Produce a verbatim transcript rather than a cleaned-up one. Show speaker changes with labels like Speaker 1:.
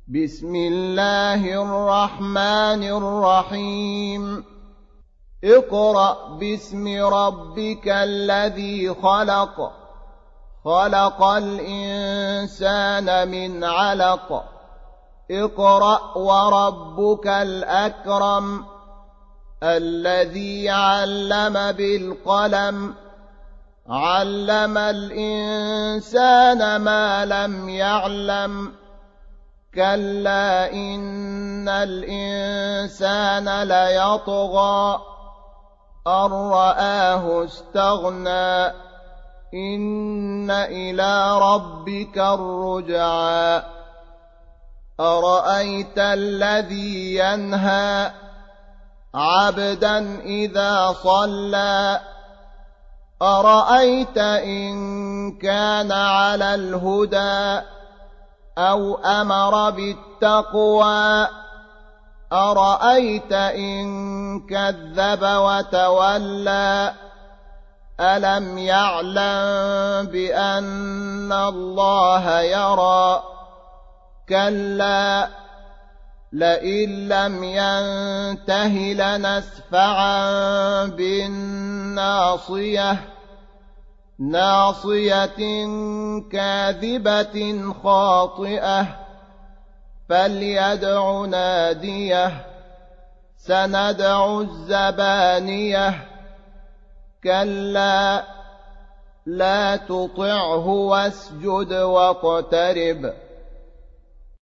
Speaker 1: بسم الله الرحمن الرحيم اقرأ باسم ربك الذي خلق خلق الإنسان من علق اقرأ وربك الأكرم الذي علم بالقلم علم الإنسان ما لم يعلم كلا إن الإنسان ليطغى أن رآه استغنى إن إلى ربك الرجعى أرأيت الذي ينهى عبدا إذا صلى أرأيت إن كان على الهدى أو أمر بالتقوى أرأيت إن كذب وتولى ألم يعلم بأن الله يرى كلا لئن لم ينته لنسفعا بالناصية ناصية كاذبة خاطئة فليدع ناديه سندع الزبانية كلا لا تطعه واسجد واقترب